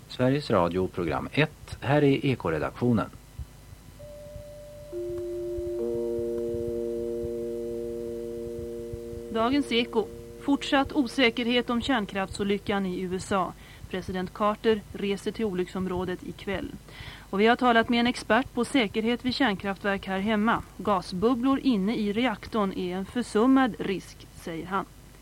Sveriges Radio program 1, här är Ekoredaktionen. Dagens Eko. Fortsatt osäkerhet om kärnkraftsolyckan i USA. President Carter reser till olycksområdet ikväll. Och vi har talat med en expert på säkerhet vid kärnkraftverk här hemma. Gasbubblor inne i reaktorn är en försummad risk, säger han.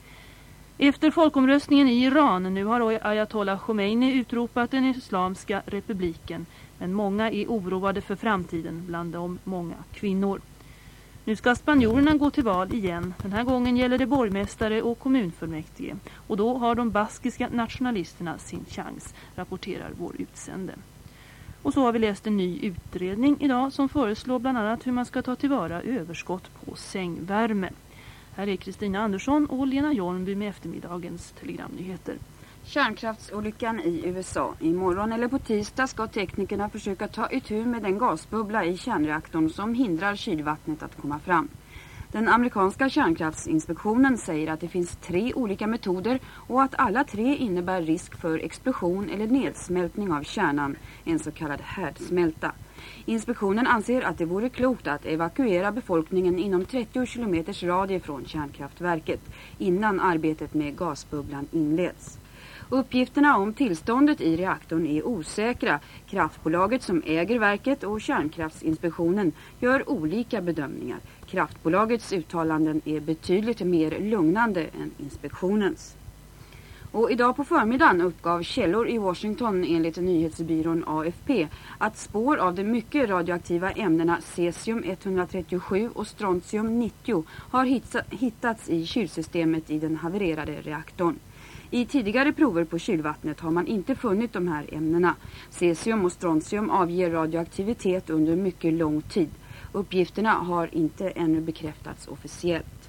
Efter folkomröstningen i Iran, nu har Ayatollah Khomeini utropat den islamska republiken. Men många är oroade för framtiden, bland dem många kvinnor. Nu ska spanjorerna gå till val igen. Den här gången gäller det borgmästare och kommunfullmäktige. Och då har de baskiska nationalisterna sin chans, rapporterar vår utsände. Och så har vi läst en ny utredning idag som föreslår bland annat hur man ska ta tillvara överskott på sängvärme. Här är Kristina Andersson och Lena Jornby med eftermiddagens telegramnyheter. Kärnkraftsolyckan i USA. Imorgon eller på tisdag ska teknikerna försöka ta itu med den gasbubbla i kärnreaktorn som hindrar kylvattnet att komma fram. Den amerikanska kärnkraftsinspektionen säger att det finns 3 olika metoder och att alla 3 innebär risk för explosion eller nedsmältning av kärnan, en så kallad härdsmälta. Inspektionen anser att det vore klokt att evakuera befolkningen inom 30 kilometers radie från kärnkraftverket innan arbetet med gasbubblan inleds. Uppgifterna om tillståndet i reaktorn är osäkra. Kraftbolaget som äger verket och kärnkraftsinspektionen gör olika bedömningar. Kraftbolagets uttalanden är betydligt mer lugnande än inspektionens. Och idag på förmiddagen uppgav källor i Washington enligt nyhetsbyrån AFP att spår av de mycket radioaktiva ämnena cesium-137 och strontium-90 har hittats i kylsystemet i den havererade reaktorn. I tidigare prover på kylvattnet har man inte funnit de här ämnena. Cesium och strontium avger radioaktivitet under mycket lång tid. Uppgifterna har inte ännu bekräftats officiellt.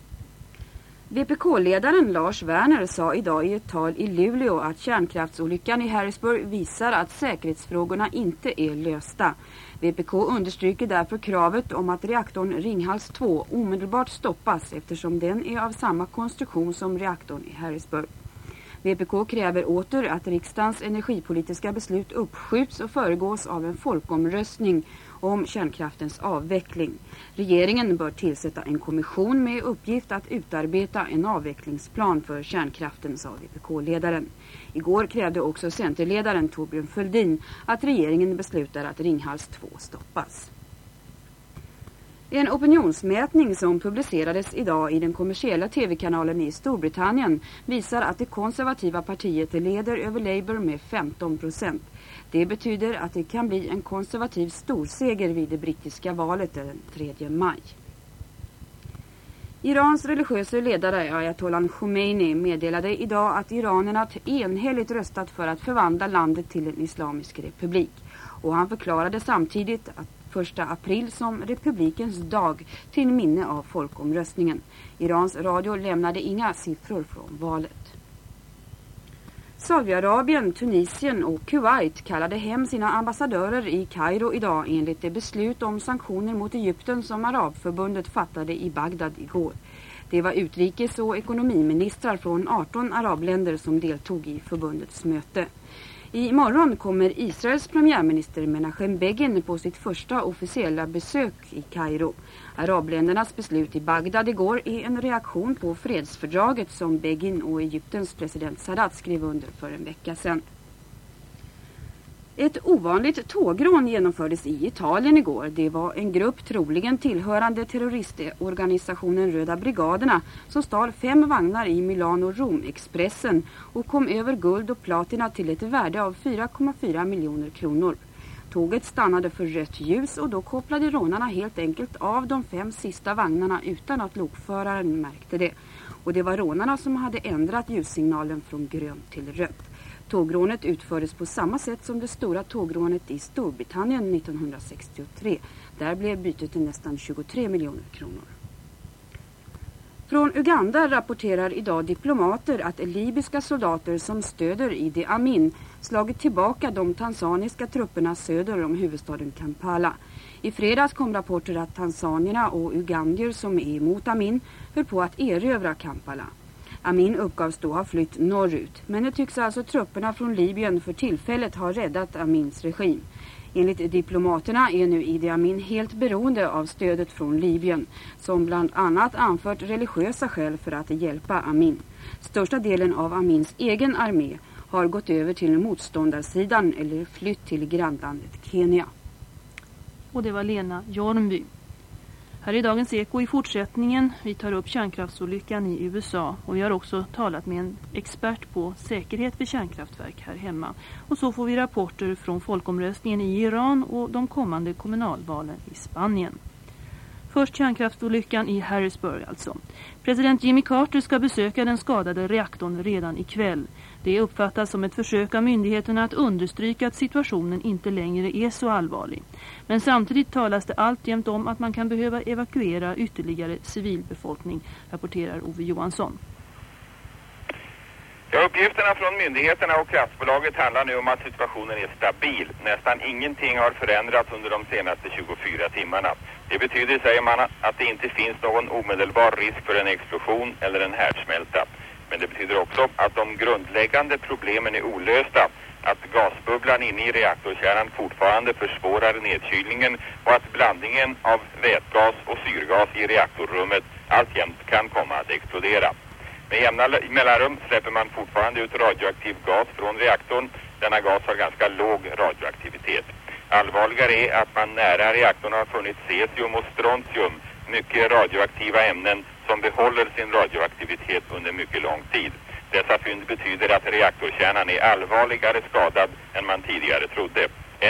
VPK-ledaren Lars Werner sa idag i ett tal i Luleå att kärnkraftsolyckan i Harrisburg visar att säkerhetsfrågorna inte är lösta. VPK understryker därför kravet om att reaktorn Ringhals 2 omedelbart stoppas eftersom den är av samma konstruktion som reaktorn i Harrisburg. VPK kräver åter att riksdagens energipolitiska beslut uppskjuts och föregås av en folkomröstning om kärnkraftens avveckling. Regeringen bör tillsätta en kommission med uppgift att utarbeta en avvecklingsplan för kärnkraften, sa VPK-ledaren. Igår krävde också centerledaren Torbjörn Fälldin att regeringen beslutar att Ringhals 2 stoppas. En opinionsmätning som publicerades idag i den kommersiella tv-kanalen i Storbritannien visar att det konservativa partiet leder över Labour med 15%. Det betyder att det kan bli en konservativ storseger vid det brittiska valet den 3 maj. Irans religiösa ledare Ayatollah Khomeini meddelade idag att iranerna enhälligt röstat för att förvandla landet till en islamisk republik. Och han förklarade samtidigt att 1 april som republikens dag till minne av folkomröstningen. Irans radio lämnade inga siffror från valet. Saudiarabien, Tunisien och Kuwait kallade hem sina ambassadörer i Kairo idag enligt det beslut om sanktioner mot Egypten som Arabförbundet fattade i Bagdad igår. Det var utrikes- och ekonomiministrar från 18 arabländer som deltog i förbundets möte. I morgon kommer Israels premiärminister Menachem Begin på sitt första officiella besök i Kairo. Arabländernas beslut i Bagdad igår är en reaktion på fredsfördraget som Begin och Egyptens president Sadat skrev under för en vecka sedan. Ett ovanligt tågrån genomfördes i Italien igår. Det var en grupp troligen tillhörande terroristorganisationen Röda brigaderna som stal 5 vagnar i Milano-Rom-expressen och kom över guld och platina till ett värde av 4,4 miljoner kronor. Tåget stannade för rött ljus och då kopplade rånarna helt enkelt av de 5 sista vagnarna utan att lokföraren märkte det. Och det var rånarna som hade ändrat ljussignalen från grönt till rött. Tågrånet utfördes på samma sätt som det stora tågrånet i Storbritannien 1963. Där blev bytet till nästan 23 miljoner kronor. Från Uganda rapporterar idag diplomater att libyska soldater som stöder Idi Amin slagit tillbaka de tanzaniska trupperna söder om huvudstaden Kampala. I fredags kom rapporter att tanzanierna och ugandier som är emot Amin höll på att erövra Kampala. Amin uppgavs då ha flytt norrut, men det tycks alltså trupperna från Libyen för tillfället ha räddat Amins regim. Enligt diplomaterna är nu Idi Amin helt beroende av stödet från Libyen, som bland annat anfört religiösa skäl för att hjälpa Amin. Största delen av Amins egen armé har gått över till motståndarsidan eller flytt till grannlandet Kenya. Och det var Lena Jornby. Här är Dagens Eko i fortsättningen. Vi tar upp kärnkraftsolyckan i USA och vi har också talat med en expert på säkerhet vid kärnkraftverk här hemma. Och så får vi rapporter från folkomröstningen i Iran och de kommande kommunalvalen i Spanien. Först kärnkraftsolyckan i Harrisburg alltså. President Jimmy Carter ska besöka den skadade reaktorn redan ikväll. Det uppfattas som ett försök av myndigheterna att understryka att situationen inte längre är så allvarlig. Men samtidigt talas det alltjämt om att man kan behöva evakuera ytterligare civilbefolkning, rapporterar Ove Johansson. Ja, uppgifterna från myndigheterna och kraftbolaget handlar nu om att situationen är stabil. Nästan ingenting har förändrats under de senaste 24 timmarna. Det betyder, säger man, att det inte finns någon omedelbar risk för en explosion eller en härdsmälta. Men det betyder också att de grundläggande problemen är olösta, att gasbubblan inne i reaktorkärnan fortfarande försvårar nedkylningen och att blandningen av vätgas och syrgas i reaktorrummet alltjämt kan komma att explodera. Med jämna mellanrum släpper man fortfarande ut radioaktiv gas från reaktorn. Denna gas har ganska låg radioaktivitet. Allvarligare är att man nära reaktorn har funnit cesium och strontium, mycket radioaktiva ämnen som behåller sin radioaktivitet under mycket lång tid. Dessa fynd betyder att reaktorkärnan är allvarligare skadad än man tidigare trodde.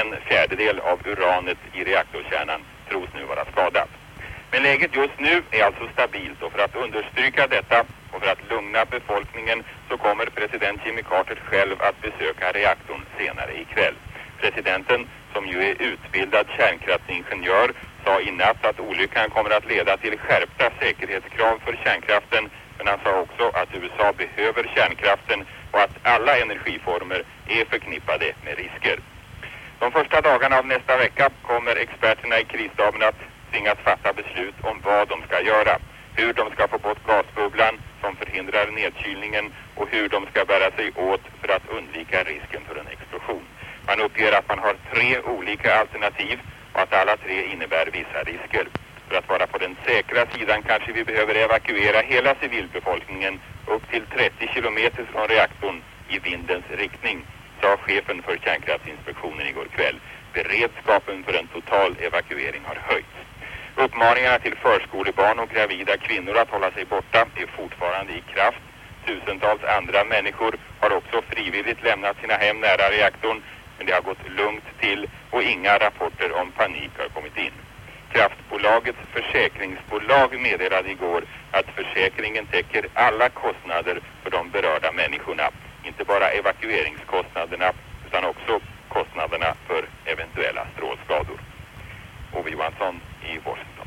1/4 av uranet i reaktorkärnan tros nu vara skadat. Men läget just nu är alltså stabilt och för att understryka detta och för att lugna befolkningen så kommer president Jimmy Carter själv att besöka reaktorn senare ikväll. Presidenten, som ju är utbildad kärnkraftsingenjör, sa i natt att olyckan kommer att leda till skärpta säkerhetskrav för kärnkraften, men han sa också att USA behöver kärnkraften och att alla energiformer är förknippade med risker. De första dagarna av nästa vecka kommer experterna i krisstaben att tvingas fatta beslut om vad de ska göra, hur de ska få bort gasbubblan som förhindrar nedkylningen och hur de ska bära sig åt för att undvika risken för en explosion. Man uppger att man har 3 olika alternativ och att alla 3 innebär vissa risker. För att vara på den säkra sidan kanske vi behöver evakuera hela civilbefolkningen upp till 30 kilometer från reaktorn i vindens riktning, sa chefen för kärnkraftsinspektionen igår kväll. Beredskapen för en total evakuering har höjts. Uppmaningarna till förskolebarn och gravida kvinnor att hålla sig borta är fortfarande i kraft. Tusentals andra människor har också frivilligt lämnat sina hem nära reaktorn, men det har gått lugnt till och inga rapporter om panik har kommit in. Kraftbolagets försäkringsbolag meddelade igår att försäkringen täcker alla kostnader för de berörda människorna. Inte bara evakueringskostnaderna utan också kostnaderna för eventuella strålskador. Ove Johansson i Washington.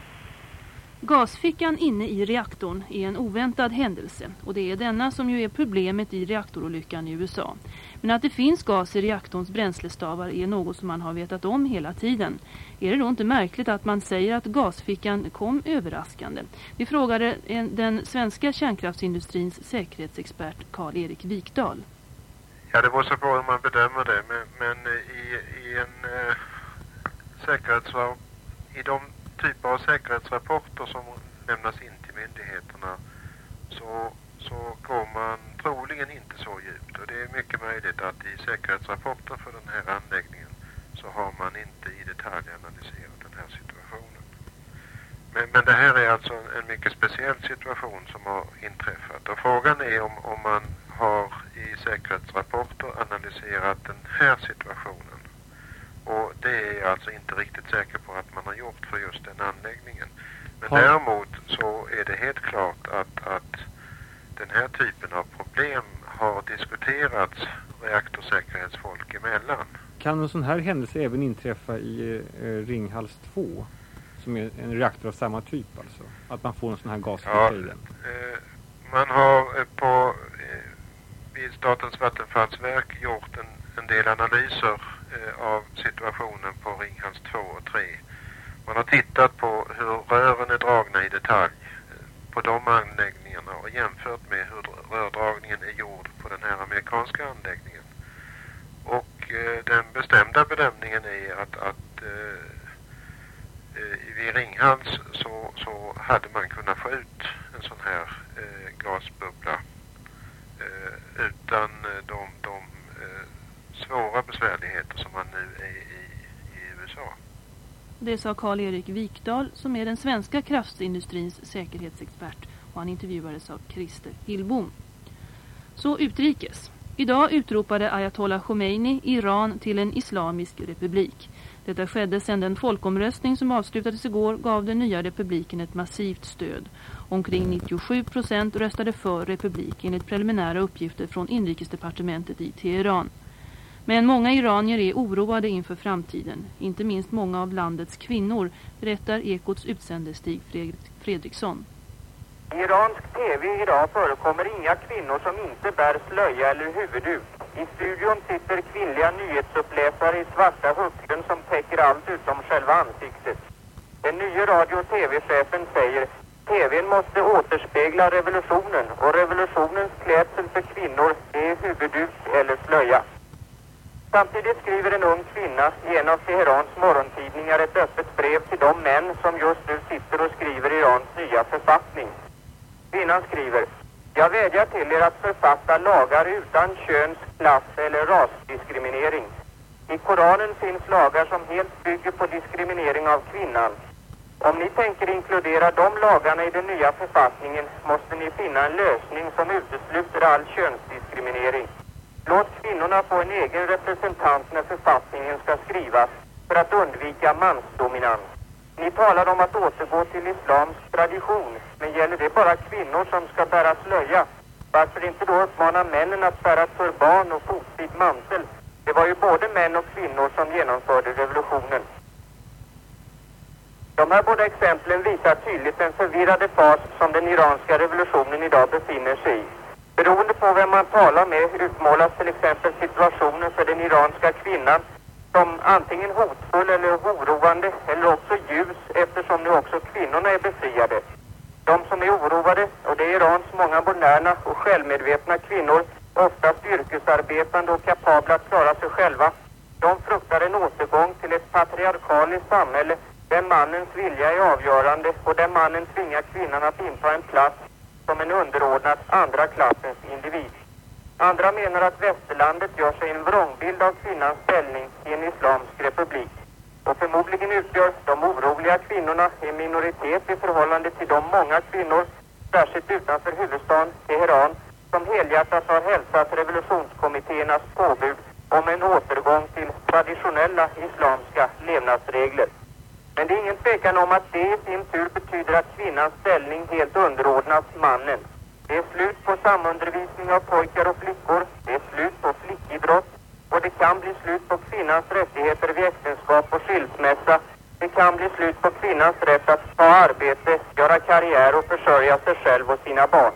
Gasfickan inne i reaktorn är en oväntad händelse och det är denna som ju är problemet i reaktorolyckan i USA. Men att det finns gas i reaktorns bränslestavar är något som man har vetat om hela tiden. Är det då inte märkligt att man säger att gasfickan kom överraskande? Vi frågade den svenska kärnkraftsindustrins säkerhetsexpert Karl-Erik Wikdahl. Ja, det var så bra om man bedömer det, men i de typer av säkerhetsrapporter som lämnas in till myndigheterna så går man troligen inte så djupt. Och det är mycket möjligt att i säkerhetsrapporten för den här anläggningen så har man inte i detalj analyserat den här situationen. Men det här är alltså en mycket speciell situation som har inträffat. Och frågan är om man har i säkerhetsrapporter analyserat den här situationen. Och det är jag alltså inte riktigt säker på att man har gjort för just den anläggningen. Men däremot så är det helt klart att den här typen av problem har diskuterats reaktorsäkerhetsfolk emellan. Kan en sån här händelse även inträffa i Ringhals 2? Som är en reaktor av samma typ alltså? Att man får en sån här gasficka i den? Man har vid Statens vattenfallsverk gjort en del analyser av situationen på Ringhals 2 och 3. Man har tittat på hur rören är dragna i detalj på de anläggningarna och jämfört med hur rördragningen är gjord på den här amerikanska anläggningen. Och den bestämda bedömningen är att vid Ringhals så hade man kunnat få ut en sån här gasbubbla utan de svåra besvärligheter som man nu är i USA. Det sa Karl-Erik Wikdahl som är den svenska kraftindustrins säkerhetsexpert, och han intervjuades av Christer Hillbom. Så utrikes. Idag utropade Ayatollah Khomeini Iran till en islamisk republik. Detta skedde sedan den folkomröstning som avslutades igår gav den nya republiken ett massivt stöd. Omkring 97% röstade för republik enligt preliminära uppgifter från inrikesdepartementet i Teheran. Men många iranier är oroade inför framtiden, inte minst många av landets kvinnor, berättar Ekots utsände Stig Fredriksson. I iransk tv idag förekommer inga kvinnor som inte bär slöja eller huvudduk. I studion sitter kvinnliga nyhetsuppläsare i svarta hucklen som täcker allt utom själva ansiktet. Den nya radio- och tv-chefen säger: TVn måste återspegla revolutionen, och revolutionens klädsel för kvinnor är huvudduk eller slöja. Samtidigt skriver en ung kvinna i en av Teherans morgontidningar ett öppet brev till de män som just nu sitter och skriver Irans nya författning. Kvinnan skriver: Jag vädjar till er att författa lagar utan köns-, klass- eller rasdiskriminering. I Koranen finns lagar som helt bygger på diskriminering av kvinnan. Om ni tänker inkludera de lagarna i den nya författningen måste ni finna en lösning som utesluter all könsdiskriminering. Låt kvinnorna få en egen representant när författningen ska skrivas för att undvika mansdominans. Ni talar om att återgå till islams tradition, men gäller det bara kvinnor som ska bära slöja? Varför inte då uppmana männen att bära turban och fotsid mantel? Det var ju både män och kvinnor som genomförde revolutionen. De här båda exemplen visar tydligt den förvirrade fas som den iranska revolutionen idag befinner sig i. Beroende på vem man talar med utmålas till exempel situationen för den iranska kvinnan som antingen hotfull eller oroande, eller också ljus, eftersom nu också kvinnorna är befriade. De som är oroade, och det är Irans många moderna och självmedvetna kvinnor, oftast yrkesarbetande och kapabla att klara sig själva, de fruktar en återgång till ett patriarkaliskt samhälle där mannens vilja är avgörande och där mannen tvingar kvinnan att inta en plats som en underordnad andra klassens individ. Andra menar att västerlandet gör sig en vrångbild av kvinnans ställning i en islamsk republik. Och förmodligen utgör de oroliga kvinnorna en minoritet i förhållande till de många kvinnor, särskilt utanför huvudstaden Teheran, som helhjärtat har hälsat revolutionskommittéernas påbud om en återgång till traditionella islamska levnadsregler. Men det är ingen tvekan om att det i sin tur betyder att kvinnans ställning helt underordnas mannen. Det är slut på samundervisning av pojkar och flickor, det är slut på flickidrott, och det kan bli slut på kvinnans rättigheter vid äktenskap och skilsmässa. Det kan bli slut på kvinnans rätt att ta arbete, göra karriär och försörja sig själv och sina barn.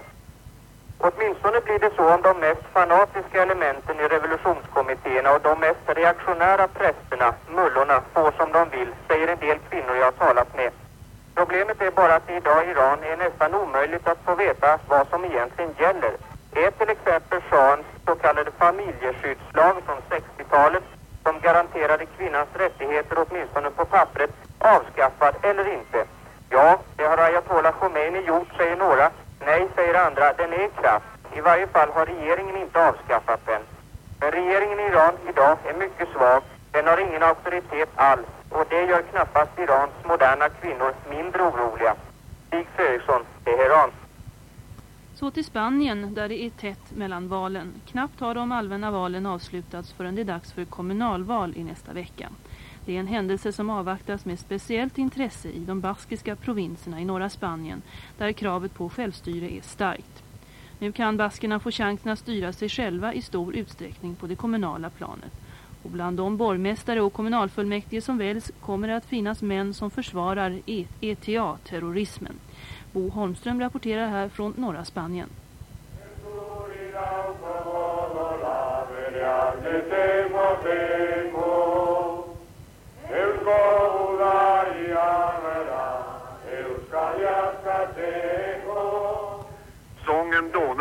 Åtminstone blir det så om de mest fanatiska elementen i revolutionskommittéerna och de mest reaktionära prästerna, mullorna, får som de vill, säger en del kvinnor jag har talat med. Problemet är bara att det idag i Iran är nästan omöjligt att få veta vad som egentligen gäller. Är till exempel shahens så kallade familjeskyddslag från 60-talet, som garanterade kvinnans rättigheter åtminstone på pappret, avskaffad eller inte? Ja, det har Ayatollah Khomeini gjort, säger några. Nej, säger andra, den är i kraft. I varje fall har regeringen inte avskaffat den. Men regeringen i Iran idag är mycket svag. Den har ingen auktoritet alls. Och det gör knappast Irans moderna kvinnor mindre oroliga. Stig Fredriksson, Teheran. Så till Spanien där det är tätt mellan valen. Knappt har de allmänna valen avslutats förrän det är dags för kommunalval i nästa vecka. Det är en händelse som avvaktas med speciellt intresse i de baskiska provinserna i norra Spanien där kravet på självstyre är starkt. Nu kan baskerna få chansen att styra sig själva i stor utsträckning på det kommunala planet. Och bland de borgmästare och kommunalfullmäktige som väljs kommer det att finnas män som försvarar ETA-terrorismen. Bo Holmström rapporterar här från norra Spanien.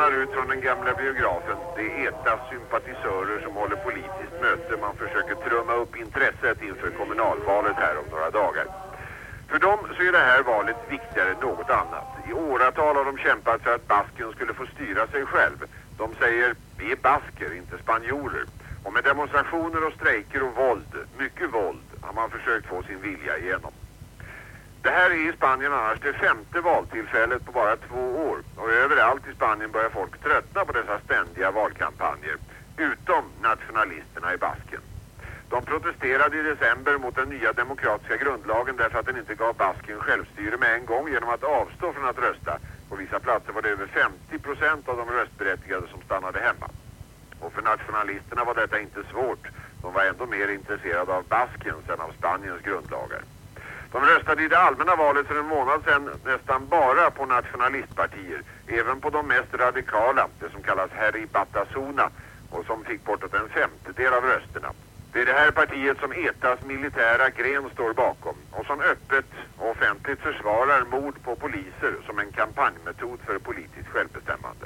rullar ut från den gamla biografen. Det är ETAs sympatisörer som håller politiskt möte. Man försöker trumma upp intresset inför kommunalvalet här om några dagar. För dem så är det här valet viktigare än något annat. I åratal har de kämpat för att Basken skulle få styra sig själv. De säger, vi är basker, inte spanjorer. Och med demonstrationer och strejker och våld, mycket våld, har man försökt få sin vilja igenom. Det här är i Spanien annars det 5:e valtillfället på bara 2 år. Och överallt i Spanien börjar folk tröttna på dessa ständiga valkampanjer. Utom nationalisterna i Basken. De protesterade i december mot den nya demokratiska grundlagen därför att den inte gav Basken självstyre med en gång genom att avstå från att rösta. På vissa platser var det över 50% av de röstberättigade som stannade hemma. Och för nationalisterna var detta inte svårt. De var ändå mer intresserade av Baskens än av Spaniens grundlagar. De röstade i det allmänna valet för en månad sedan nästan bara på nationalistpartier. Även på de mest radikala, det som kallas Herri Batasuna, och som fick bortåt en 1/5 av rösterna. Det är det här partiet som ETAs militära gren står bakom och som öppet och offentligt försvarar mord på poliser som en kampanjmetod för politiskt självbestämmande.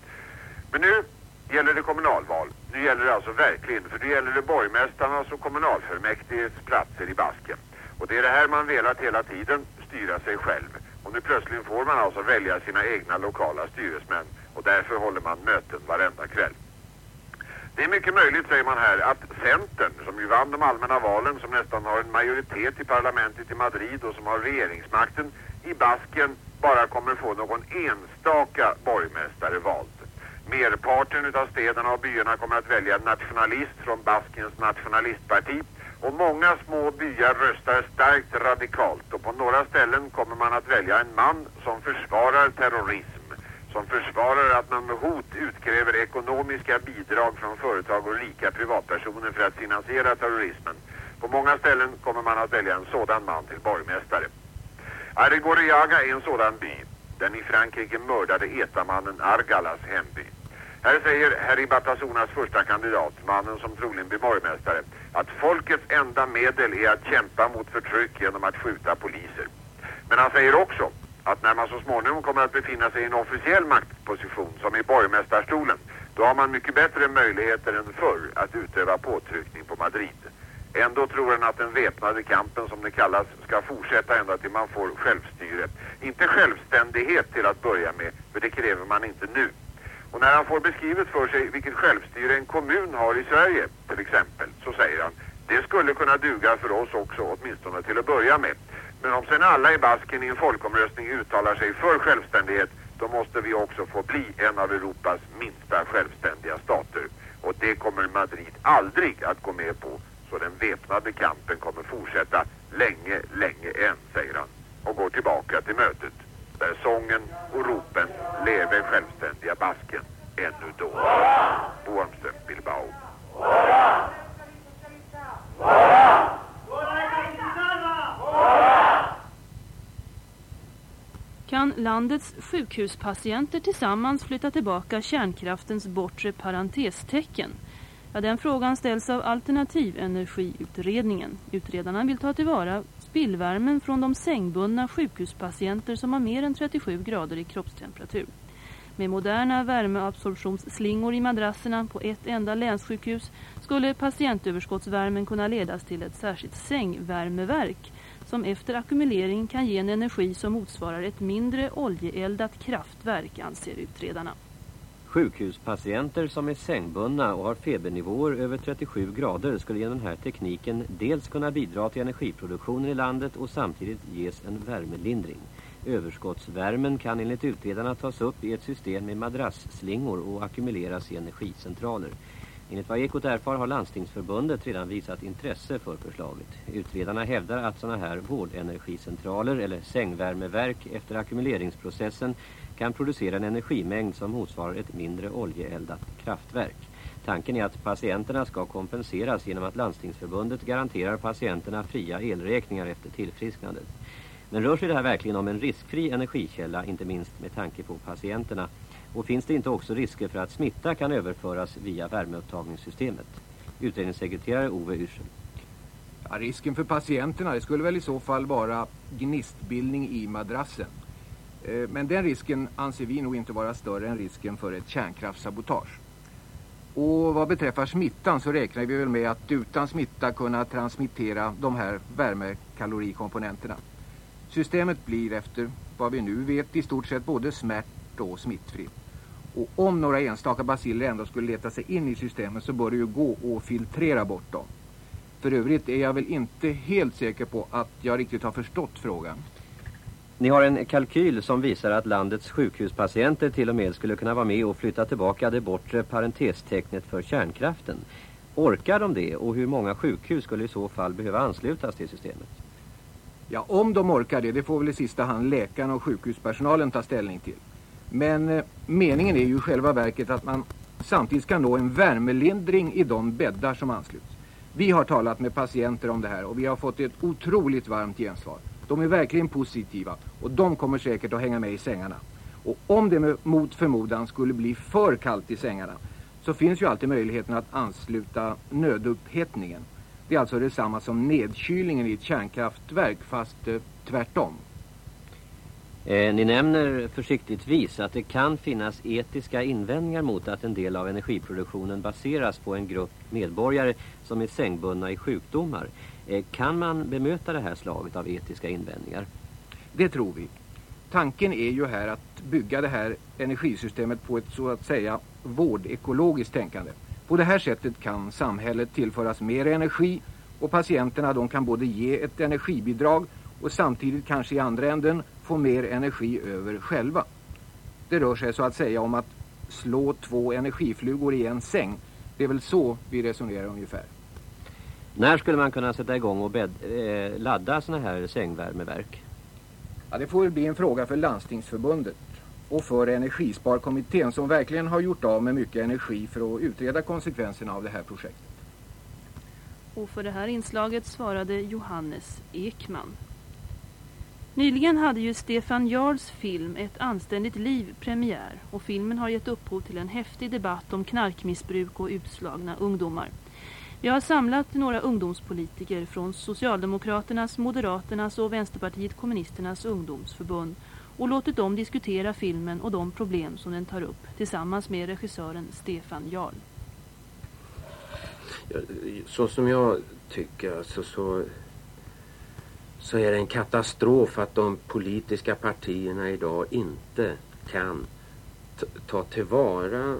Men nu gäller det kommunalval. Nu gäller det alltså verkligen, för det gäller det borgmästarnas och kommunalfullmäktiges platser i Basken. Och det är det här man velat hela tiden, styra sig själv. Och nu plötsligt får man alltså välja sina egna lokala styresmän och därför håller man möten varenda kväll. Det är mycket möjligt, säger man här, att Centern, som ju vann de allmänna valen, som nästan har en majoritet i parlamentet i Madrid och som har regeringsmakten i Basken, bara kommer få någon enstaka borgmästare vald. Merparten av städerna och byarna kommer att välja en nationalist från Baskens nationalistparti och många små byar röstar starkt radikalt och på några ställen kommer man att välja en man som försvarar terrorism, som försvarar att man med hot utkräver ekonomiska bidrag från företag och rika privatpersoner för att finansiera terrorismen. På många ställen kommer man att välja en sådan man till borgmästare. Arrigorriaga är en sådan by, den i Frankrike mördade etamannen Argalas hemby. Här säger Herri Batasunas första kandidat, mannen som troligen blir borgmästare, att folkets enda medel är att kämpa mot förtryck genom att skjuta poliser. Men han säger också att när man så småningom kommer att befinna sig i en officiell maktposition som i borgmästarstolen, då har man mycket bättre möjligheter än förr att utöva påtryckning på Madrid. Ändå tror han att den väpnade kampen, som det kallas, ska fortsätta ända till man får självstyre. Inte självständighet till att börja med, för det kräver man inte nu. Och när han får beskrivet för sig vilket självstyre en kommun har i Sverige, till exempel, så säger han, det skulle kunna duga för oss också, åtminstone till att börja med. Men om sen alla i Basken i en folkomröstning uttalar sig för självständighet, då måste vi också få bli en av Europas minsta självständiga stater. Och det kommer Madrid aldrig att gå med på, så den väpnade kampen kommer fortsätta länge, länge än, säger han. Och går tillbaka till mötet, där sången och ropen lever självständiga Basken ännu då. Boamström, Bilbao. Kan landets sjukhuspatienter tillsammans flytta tillbaka kärnkraftens bortre parentestecken? Ja, den frågan ställs av Alternativenergiutredningen. Utredarna vill ta tillvara spillvärmen från de sängbundna sjukhuspatienter som har mer än 37 grader i kroppstemperatur. Med moderna värmeabsorptionsslingor i madrasserna på ett enda länssjukhus skulle patientöverskottsvärmen kunna ledas till ett särskilt sängvärmeverk som efter ackumulering kan ge en energi som motsvarar ett mindre oljeeldat kraftverk, anser utredarna. Sjukhuspatienter som är sängbundna och har febernivåer över 37 grader skulle genom den här tekniken dels kunna bidra till energiproduktionen i landet och samtidigt ges en värmelindring. Överskottsvärmen kan enligt utredarna tas upp i ett system med madrassslingor och ackumuleras i energicentraler. Enligt vad Ekot erfar har Landstingsförbundet redan visat intresse för förslaget. Utredarna hävdar att sådana här vårdenergicentraler eller sängvärmeverk efter ackumuleringsprocessen kan producera en energimängd som motsvarar ett mindre oljeeldat kraftverk. Tanken är att patienterna ska kompenseras genom att Landstingsförbundet garanterar patienterna fria elräkningar efter tillfrisknandet. Men rör sig det här verkligen om en riskfri energikälla, inte minst med tanke på patienterna? Och finns det inte också risker för att smitta kan överföras via värmeupptagningssystemet? Utredningssekreterare Ove Yrsel. Ja, risken för patienterna det skulle väl i så fall vara gnistbildning i madrassen. Men den risken anser vi nog inte vara större än risken för ett kärnkraftssabotage. Och vad beträffar smittan så räknar vi väl med att utan smitta kunna transmittera de här värmekalorikomponenterna. Systemet blir efter vad vi nu vet i stort sett både smärt- och smittfritt. Och om några enstaka baciller ändå skulle leta sig in i systemet så bör det ju gå att filtrera bort dem. För övrigt är jag väl inte helt säker på att jag riktigt har förstått frågan. Ni har en kalkyl som visar att landets sjukhuspatienter till och med skulle kunna vara med och flytta tillbaka det bortre parentestecknet för kärnkraften. Orkar de det och hur många sjukhus skulle i så fall behöva anslutas till systemet? Ja, om de orkar det får väl i sista hand läkarna och sjukhuspersonalen ta ställning till. Men meningen är ju i själva verket att man samtidigt ska nå en värmelindring i de bäddar som ansluts. Vi har talat med patienter om det här och vi har fått ett otroligt varmt gensvar. De är verkligen positiva och de kommer säkert att hänga med i sängarna. Och om det mot förmodan skulle bli för kallt i sängarna så finns ju alltid möjligheten att ansluta nödupphettningen. Det är alltså detsamma som nedkylningen i ett kärnkraftverk fast tvärtom. Ni nämner försiktigtvis att det kan finnas etiska invändningar mot att en del av energiproduktionen baseras på en grupp medborgare som är sängbundna i sjukdomar. Kan man bemöta det här slaget av etiska invändningar? Det tror vi. Tanken är ju här att bygga det här energisystemet på ett så att säga vårdekologiskt tänkande. På det här sättet kan samhället tillföras mer energi och patienterna de kan både ge ett energibidrag och samtidigt kanske i andra änden få mer energi över själva. Det rör sig så att säga om att slå 2 energiflugor i en säng. Det är väl så vi resonerar ungefär. När skulle man kunna sätta igång och ladda såna här sängvärmeverk? Ja, det får väl bli en fråga för Landstingsförbundet och för Energisparkommittén som verkligen har gjort av med mycket energi för att utreda konsekvenserna av det här projektet. Och för det här inslaget svarade Johannes Ekman. Nyligen hade ju Stefan Jarls film Ett anständigt liv premiär och filmen har gett upphov till en häftig debatt om knarkmissbruk och utslagna ungdomar. Vi har samlat några ungdomspolitiker från Socialdemokraternas, Moderaternas och Vänsterpartiet kommunisternas ungdomsförbund och låtit dem diskutera filmen och de problem som den tar upp tillsammans med regissören Stefan Jarl. Ja, så som jag tycker alltså, så är det en katastrof att de politiska partierna idag inte kan ta tillvara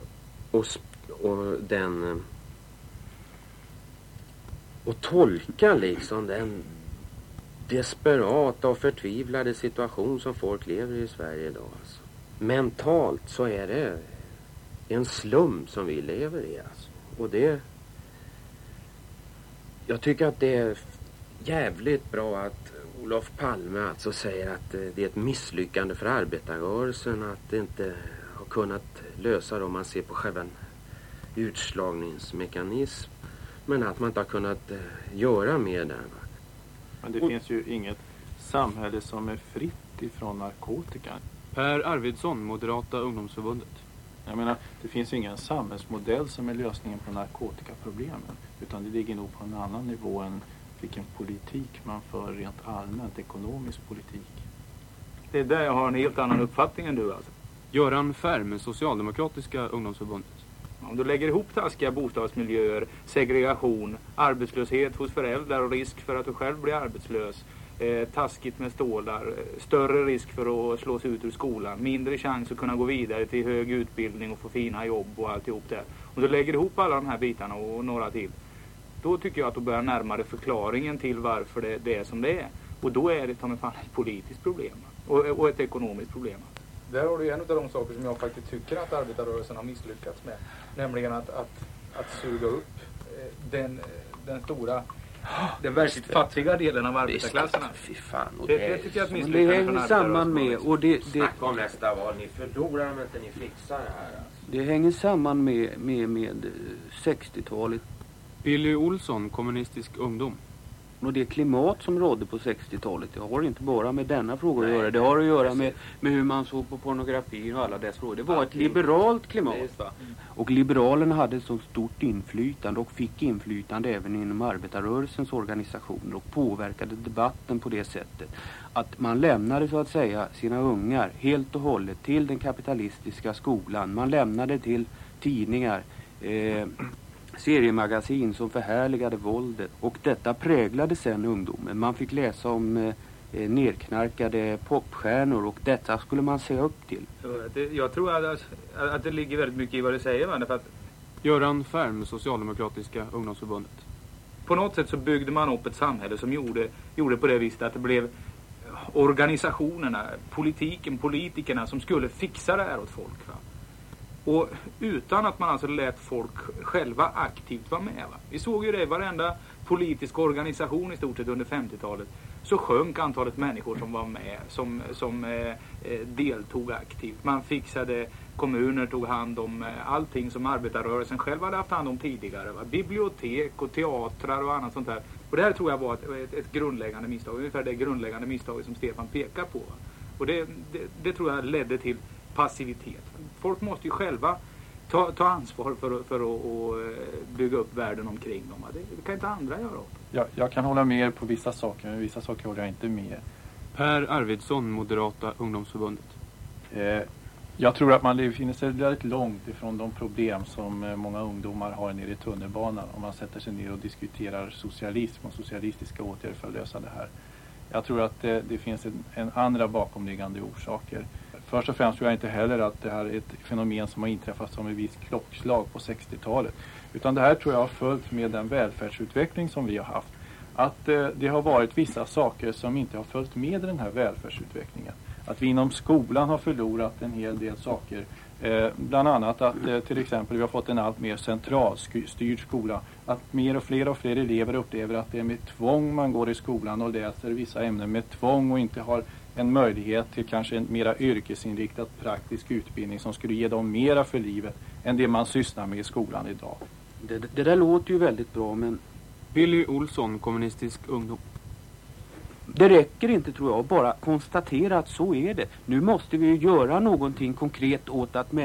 och tolka liksom den desperata och förtvivlade situation som folk lever i Sverige idag. Alltså. Mentalt så är det en slum som vi lever i. Alltså. Och jag tycker att det är jävligt bra att Olof Palme alltså säger att det är ett misslyckande för arbetarrörelsen att det inte har kunnat lösa det om man ser på själva utslagningsmekanism. Men att man inte har kunnat göra mer där. Men det finns ju inget samhälle som är fritt ifrån narkotika. Per Arvidsson, Moderata ungdomsförbundet. Jag menar, det finns ingen samhällsmodell som är lösningen på narkotikaproblemen. Utan det ligger nog på en annan nivå än vilken politik man för rent allmänt, ekonomisk politik. Det är där jag har en helt annan uppfattning än du alltså. Göran Färm, Socialdemokratiska ungdomsförbundet. Om du lägger ihop taskiga bostadsmiljöer, segregation, arbetslöshet hos föräldrar och risk för att du själv blir arbetslös, taskigt med stålar, större risk för att slås ut ur skolan, mindre chans att kunna gå vidare till hög utbildning och få fina jobb och alltihop det. Om du lägger ihop alla de här bitarna och några till, då tycker jag att du börjar närmare förklaringen till varför det är som det är. Och då är det ett politiskt problem och ett ekonomiskt problem. Där har du en av de saker som jag faktiskt tycker att arbetarrörelsen har misslyckats med. Nämligen att suga upp den stora, den verkligt fattiga delen av arbetarklasserna. Fy fan. Det tycker jag att misslyckande. Det hänger samman med, och snacka om nästa val, ni förlorar om inte ni fixar det här. Alltså. Det hänger samman med 60-talet. Billy Olsson, Kommunistisk ungdom. Och det klimat som rådde på 60-talet, det har inte bara med denna fråga att göra. Det har att göra med hur man såg på pornografi och alla dess frågor. Det var ett liberalt klimat, va? Och liberalerna hade ett så stort inflytande och fick inflytande även inom arbetarrörelsens organisationer och påverkade debatten på det sättet att man lämnade så att säga sina ungar helt och hållet till den kapitalistiska skolan. Man lämnade till tidningar, seriemagasin som förhärligade våldet, och detta präglade sen ungdomen. Man fick läsa om nerknarkade popstjärnor, och detta skulle man se upp till. Jag tror att det ligger väldigt mycket i vad du säger, va? För att Göran Färm, Socialdemokratiska ungdomsförbundet. På något sätt så byggde man upp ett samhälle som gjorde på det viset att det blev organisationerna, politikerna som skulle fixa det här åt folk, va? Och utan att man alltså lät folk själva aktivt vara med, va? Vi såg ju det i varenda politisk organisation i stort sett under 50-talet. Så sjönk antalet människor som var med, som deltog aktivt. Man fixade, kommuner tog hand om allting som arbetarrörelsen själv hade haft hand om tidigare, va? Bibliotek och teatrar och annat sånt där. Och det här tror jag var ett grundläggande misstag, ungefär det grundläggande misstaget som Stefan pekar på, va? Och det tror jag ledde till passivitet. Folk måste ju själva ta ansvar för att bygga upp världen omkring dem. Det kan inte andra göra. Jag kan hålla med på vissa saker, men vissa saker håller jag inte med. Per Arvidsson, Moderata ungdomsförbundet. Jag tror att man befinner sig väldigt långt ifrån de problem som många ungdomar har nere i tunnelbanan om man sätter sig ner och diskuterar socialism och socialistiska åtgärder för att lösa det här. Jag tror att det finns en andra bakomliggande orsaker. Först och främst tror jag inte heller att det här är ett fenomen som har inträffat som en viss klockslag på 60-talet. Utan det här tror jag har följt med den välfärdsutveckling som vi har haft. Att det har varit vissa saker som inte har följt med den här välfärdsutvecklingen. Att vi inom skolan har förlorat en hel del saker. Bland annat att till exempel vi har fått en allt mer centralstyrd skola. Att mer och fler elever upplever att det är med tvång man går i skolan och läser vissa ämnen med tvång och inte har en möjlighet till kanske en mera yrkesinriktad praktisk utbildning som skulle ge dem mera för livet än det man sysslar med i skolan idag. Det där låter ju väldigt bra, men Billy Olsson, Kommunistisk ungdom. Det räcker inte, tror jag, bara konstatera att så är det. Nu måste vi göra någonting konkret åt att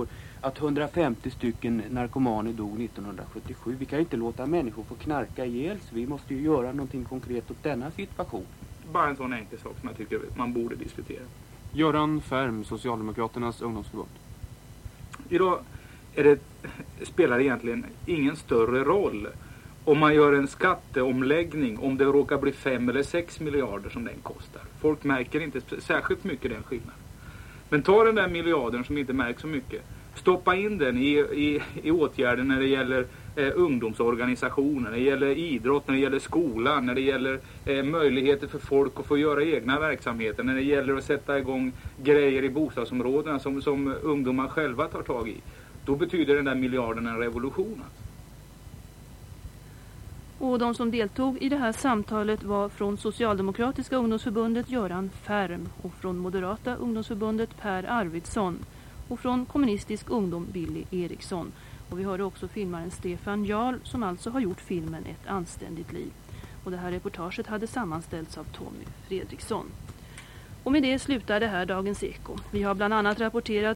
150 stycken narkomaner dog 1977. Vi kan ju inte låta människor få knarka ihjäl, så vi måste ju göra någonting konkret åt denna situation. Bara en sån enkel sak som jag tycker man borde diskutera. Göran Färm, Socialdemokraternas ungdomsförbund. Idag spelar egentligen ingen större roll om man gör en skatteomläggning, om det råkar bli 5 eller 6 miljarder som den kostar. Folk märker inte särskilt mycket den skillnaden. Men ta den där miljarden som inte märks så mycket. Stoppa in den i åtgärder när det gäller ungdomsorganisationer, när det gäller idrott, när det gäller skolan, när det gäller möjligheter för folk att få göra egna verksamheter, när det gäller att sätta igång grejer i bostadsområdena som ungdomar själva tar tag i. Då betyder den där miljarden en revolution. Och de som deltog i det här samtalet var från Socialdemokratiska ungdomsförbundet Göran Färm och från Moderata ungdomsförbundet Per Arvidsson och från Kommunistisk ungdom Billy Eriksson. Och vi hörde också filmaren Stefan Jarl som alltså har gjort filmen Ett anständigt liv. Och det här reportaget hade sammanställts av Tommy Fredriksson. Och med det slutar det här Dagens Eko. Vi har bland annat rapporterat